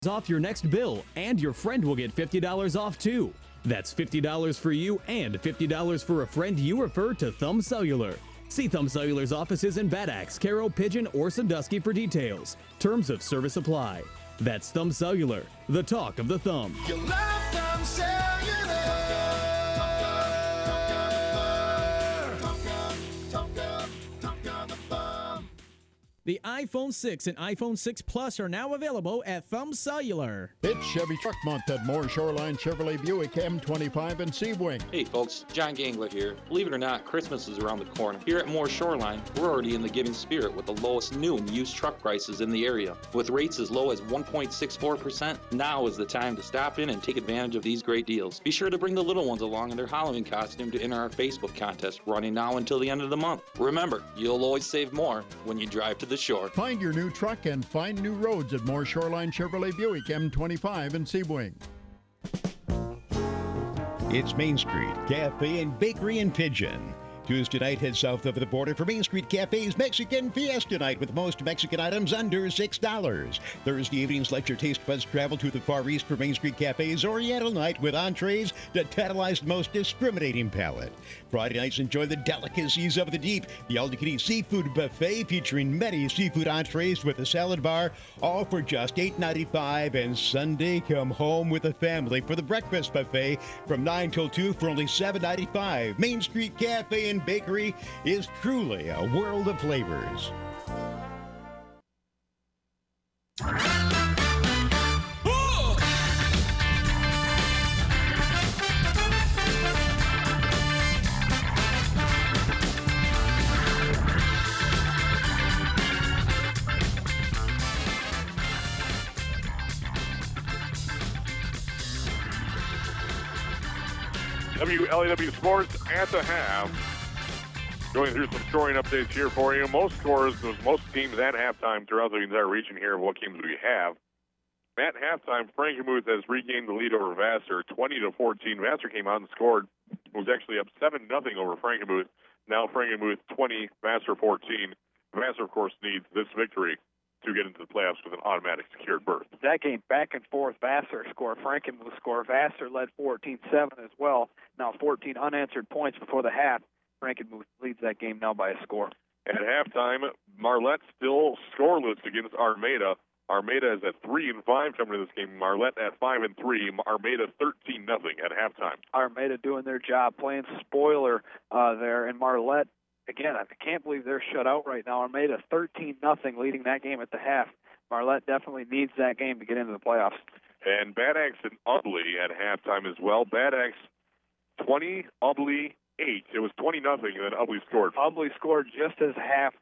off your next bill, and your friend will get $50 off too. That's $50 for you and $50 for a friend you refer to Thumb Cellular. See Thumb Cellular's offices in Bad Axe, Caro, Pigeon, or Sandusky for details. Terms of service apply. That's Thumb Cellular, the talk of the thumb. You love Thumb Cellular. The iPhone 6 and iPhone 6 Plus are now available at Thumb Cellular. It's Chevy Truck Month at Moore Shoreline Chevrolet Buick M25 and Seawing. Hey folks, John Gangler here. Believe it or not, Christmas is around the corner. Here at Moore Shoreline, we're already in the giving spirit with the lowest new and used truck prices in the area. With rates as low as 1.64%, now is the time to stop in and take advantage of these great deals. Be sure to bring the little ones along in their Halloween costume to enter our Facebook contest running now until the end of the month. Remember, you'll always save more when you drive to the shore. Find your new truck and find new roads at Moore Shoreline Chevrolet Buick M25 and Seawing. It's Main Street Cafe and Bakery in Pigeon. Tuesday night, head south of the border for Main Street Cafe's Mexican Fiesta Night with most Mexican items under $6. Thursday evenings, let your taste buds travel to the Far East for Main Street Cafe's Oriental Night with entrees to tantalize the most discriminating palate. Friday nights, enjoy the delicacies of the deep. The Aldecity Seafood Buffet featuring many seafood entrees with a salad bar, all for just $8.95. And Sunday, come home with the family for the breakfast buffet from 9 till 2 for only $7.95. Main Street Cafe and Bakery is truly a world of flavors. WLAW Sports at the half. Going through some scoring updates here for you. Most scores, most teams at halftime throughout the entire region here of what games we have. At halftime, Frankenmuth has regained the lead over Vassar, 20-14. Vassar came out and scored. It was actually up 7-0 over Frankenmuth. Now Frankenmuth 20, Vassar 14. Vassar, of course, needs this victory to get into the playoffs with an automatic secured berth. That game back and forth. Vassar score, Frankenmuth score. Vassar led 14-7 as well. Now 14 unanswered points before the half. Frankenmuth leads that game now by a score. At halftime, Marlette still scoreless against Armada. Armada is at 3-5 coming to this game. Marlette at 5-3. Armada 13-0 at halftime. Armada doing their job, playing spoiler there, and Marlette, again, I can't believe they're shut out right now. Armada 13-0 leading that game at the half. Marlette definitely needs that game to get into the playoffs. And Bad Axe and Ubly at halftime as well. Bad Axe 20, Ubly 8. It was 20-0, and then Ubly scored. Ubly scored just as half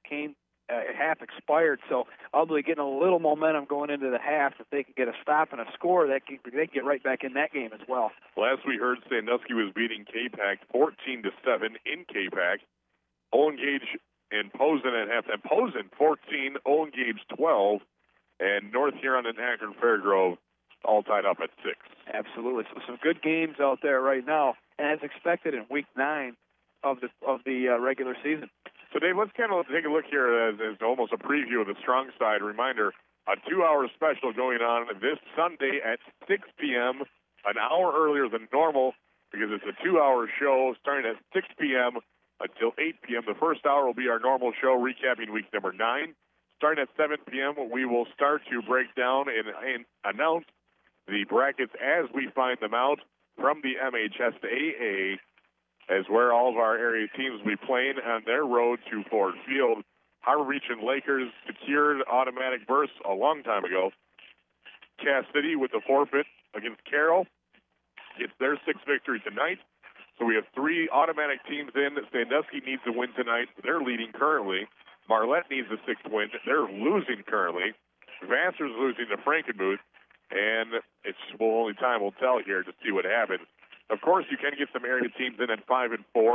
expired, so Ubly getting a little momentum going into the half. If they can get a stop and a score, they can get right back in that game as well. Last we heard, Sandusky was beating K-Pac 14-7 in K-Pac. Owen Gage and Posen at halftime. Posen 14, Owen Gage 12, and North Huron and Akron Fairgrove all tied up at 6. Absolutely. So some good games out there right now, and as expected in Week 9 of the regular season. So, Dave, let's kind of take a look here as almost a preview of the Strong Side. Reminder, a 2-hour special going on this Sunday at 6 p.m., an hour earlier than normal because it's a 2-hour show starting at 6 p.m. until 8 p.m. The first hour will be our normal show recapping week number 9. Starting at 7 p.m., we will start to break down and announce the brackets as we find them out from the MHSAA, as where all of our area teams will be playing on their road to Ford Field. Harbor Beach and Lakers secured automatic berths a long time ago. Cass City with the forfeit against Carroll gets their 6th victory tonight. So we have 3 automatic teams in. Sandusky needs a win tonight. They're leading currently. Marlette needs a 6th win. They're losing currently. Vassar's losing to Frankenmuth. And only time will tell here to see what happens. Of course, you can get some area teams in at 5-4.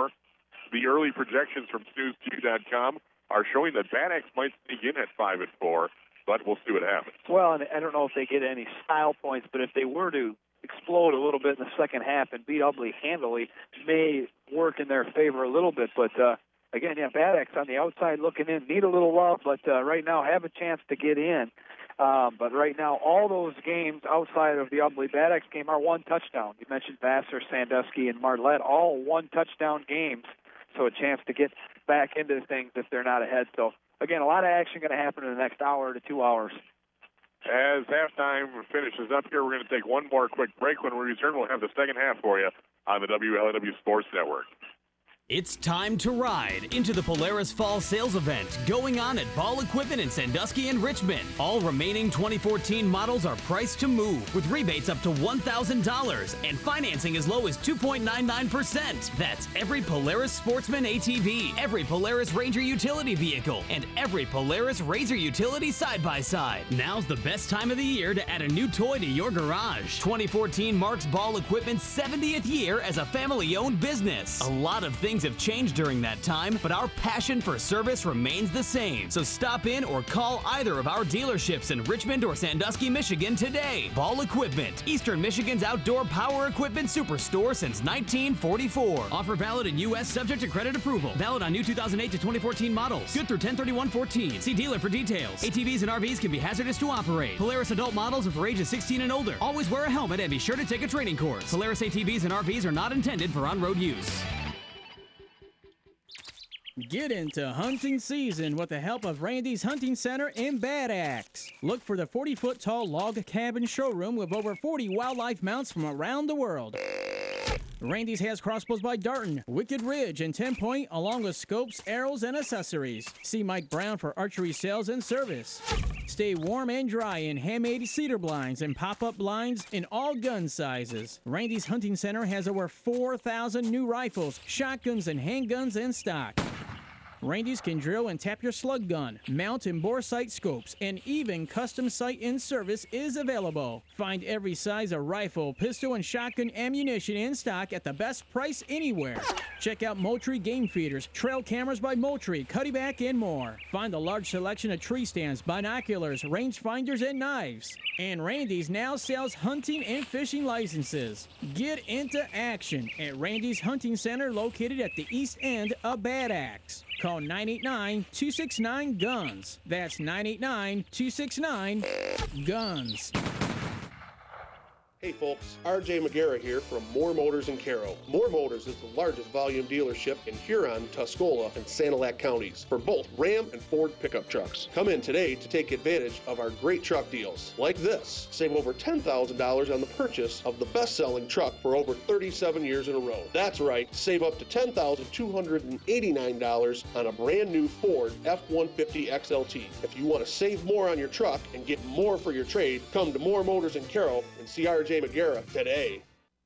The early projections from SnoozeQ.com are showing that Bad Axe might sneak in at 5-4, but we'll see what happens. Well, and I don't know if they get any style points, but if they were to explode a little bit in the second half and beat Ubly handily, may work in their favor a little bit. But again, Bad Axe on the outside looking in, need a little love, but right now have a chance to get in. But right now, all those games outside of the Ubly Bad Axe game are one touchdown. You mentioned Vassar, Sandusky, and Marlette, all one-touchdown games, so a chance to get back into things if they're not ahead. So, again, a lot of action going to happen in the next hour to 2 hours. As halftime finishes up here, we're going to take one more quick break. When we return, we'll have the second half for you on the WLAW Sports Network. It's time to ride into the Polaris Fall Sales Event going on at Ball Equipment in Sandusky and Richmond. All remaining 2014 models are priced to move with rebates up to $1,000 and financing as low as 2.99%. That's every Polaris Sportsman ATV, every Polaris Ranger utility vehicle, and every Polaris Razor utility side-by-side. Now's the best time of the year to add a new toy to your garage. 2014 marks Ball Equipment's 70th year as a family-owned business. A lot of things have changed during that time, but our passion for service remains the same. So stop in or call either of our dealerships in Richmond or Sandusky, Michigan today. Ball Equipment, Eastern Michigan's outdoor power equipment superstore since 1944. Offer valid in U.S. subject to credit approval. Valid on new 2008 to 2014 models. Good through 10/31/14. See dealer for details. ATVs and RVs can be hazardous to operate. Polaris adult models are for ages 16 and older. Always wear a helmet and be sure to take a training course. Polaris ATVs and RVs are not intended for on-road use. Get into hunting season with the help of Randy's Hunting Center in Bad Axe. Look for the 40-foot tall log cabin showroom with over 40 wildlife mounts from around the world. Randy's has crossbows by Darton, Wicked Ridge, and 10-point, along with scopes, arrows, and accessories. See Mike Brown for archery sales and service. Stay warm and dry in handmade cedar blinds and pop-up blinds in all gun sizes. Randy's Hunting Center has over 4,000 new rifles, shotguns, and handguns in stock. Randy's can drill and tap your slug gun, mount and bore sight scopes, and even custom sight in service is available. Find every size of rifle, pistol, and shotgun ammunition in stock at the best price anywhere. Check out Moultrie Game Feeders, trail cameras by Moultrie, Cuddyback, and more. Find a large selection of tree stands, binoculars, range finders, and knives. And Randy's now sells hunting and fishing licenses. Get into action at Randy's Hunting Center located at the east end of Bad Axe. Call 989-269-GUNS. That's 989-269-GUNS. Hey folks, RJ McGarrett here from Moore Motors in Caro. Moore Motors is the largest volume dealership in Huron, Tuscola, and Sanilac counties for both Ram and Ford pickup trucks. Come in today to take advantage of our great truck deals, like this. Save over $10,000 on the purchase of the best-selling truck for over 37 years in a row. That's right, save up to $10,289 on a brand new Ford F-150 XLT. If you want to save more on your truck and get more for your trade, come to Moore Motors in Caro and see RJ McGarrett today.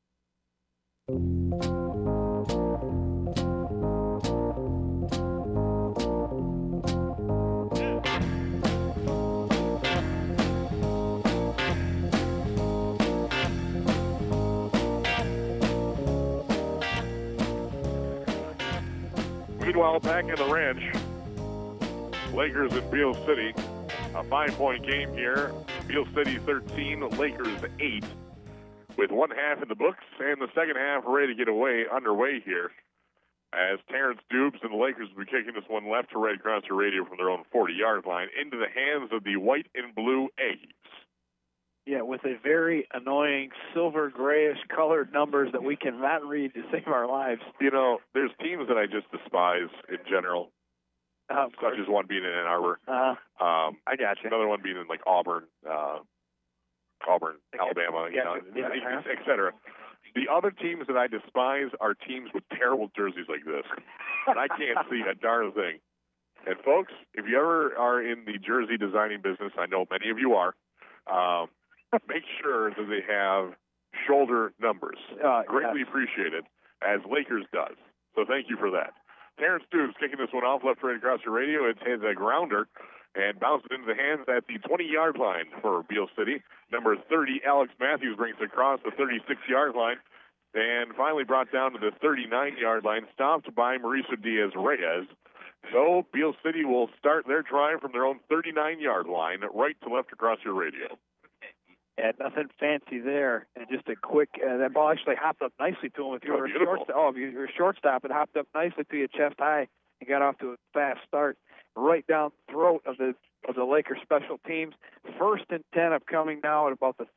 Meanwhile, back in the ranch, Lakers in Beale City, a 5-point game here. Beale City 13, Lakers 8. With one half in the books and the second half ready to get underway here, as Terrence Dubes and the Lakers will be kicking this one left to right across the radio from their own 40-yard line into the hands of the white and blue A's. Yeah, with a very annoying silver grayish colored numbers that we cannot read to save our lives. You know, there's teams that I just despise in general, such as one being in Ann Arbor. I got you. Another one being in like Auburn, Alabama, et cetera. The other teams that I despise are teams with terrible jerseys like this. And I can't see a darn thing. And folks, if you ever are in the jersey designing business, I know many of you are, make sure that they have shoulder numbers. Greatly appreciated, as Lakers does. So thank you for that. Terrence Dubes kicking this one off left right across the radio. It's his grounder and bounces into the hands at the 20-yard line for Beale City. Number 30, Alex Matthews, brings it across the 36-yard line and finally brought down to the 39-yard line, stopped by Mauricio Diaz-Reyes. So Beale City will start their drive from their own 39-yard line, right to left across your radio. Yeah, nothing fancy there. And just a quick, that ball actually hopped up nicely to him. If you were a shortstop, it hopped up nicely to you chest high and got off to a fast start right down the throat of the of the Lakers special teams. 1st and 10 upcoming now at about the